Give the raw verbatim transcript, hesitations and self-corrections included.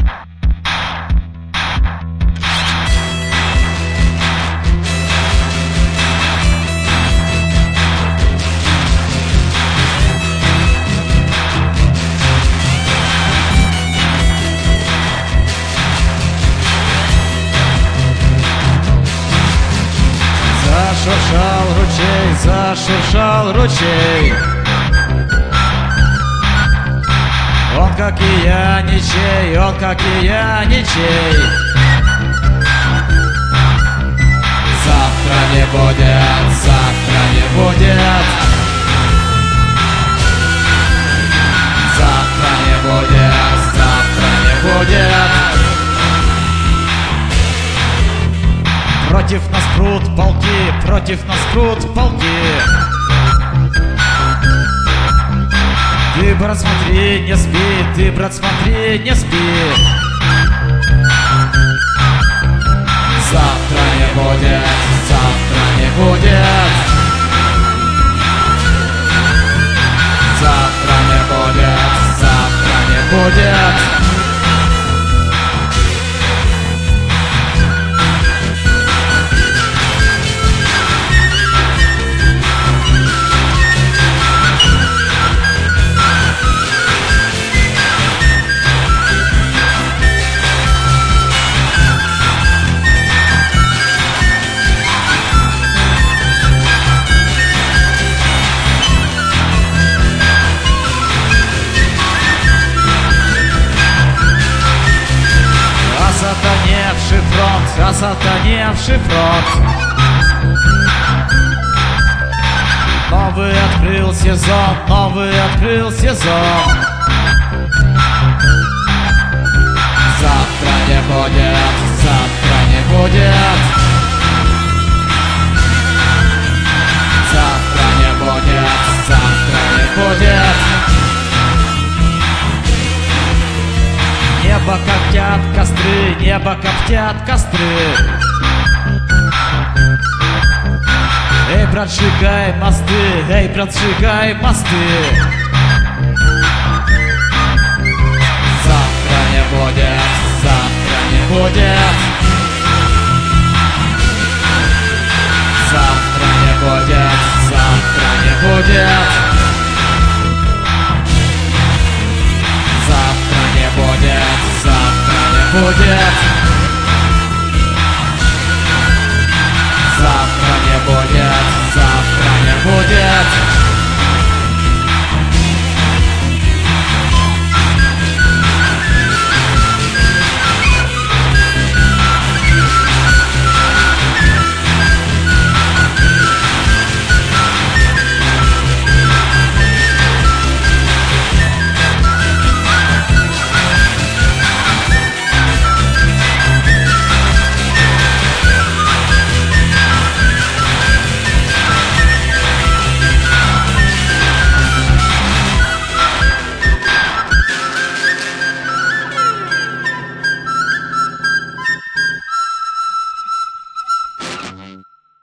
Зашуршал ручей, зашуршал ручей. Он, как и я, ничей, он, как и я, ничей. Завтра не будет, завтра не будет. Завтра не будет, завтра не будет. Против нас прут полки, против нас прут полки. Ты, брат, смотри, не спи, ты, брат, смотри, не спи. Завтра не будет, завтра не будет. Завтра не будет, завтра не будет. Осатаневший фронт, осатаневший фронт. Новый открыл сезон, новый открыл сезон. Завтра не будет, завтра не будет. Завтра не будет, завтра не будет. Небо коптят костры, небо коптят костры. Эй, брат, сжигай мосты, эй, брат, сжигай мосты. Завтра не будет, завтра не будет. Завтра не будет, завтра не будет. Завтра не будет, завтра не будет. Завтра не будет, завтра не будет.